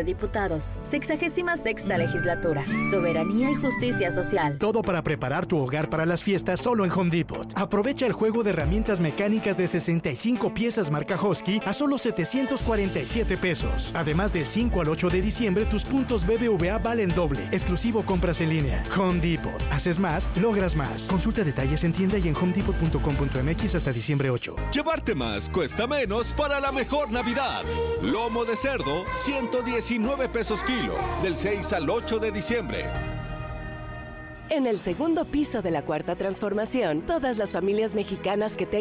de Diputados. 66ª legislatura. Soberanía y justicia social. Todo para preparar tu hogar para las fiestas solo en Home Depot. Aprovecha el juego de herramientas mecánicas de 65 piezas marca Husky a solo 747 pesos. Además, del 5 al 8 de diciembre, tus puntos BBVA valen doble. Exclusivo compras en línea. Home Depot. Haces más, logras más. Consulta detalles en tienda y en homedepot.com.mx hasta diciembre 8. Llevarte más cuesta menos para la mejor Navidad. Lomo de cerdo, 119 pesos kilo. Del 6 al 8 de diciembre. En el segundo piso de la Cuarta Transformación, todas las familias mexicanas que tengan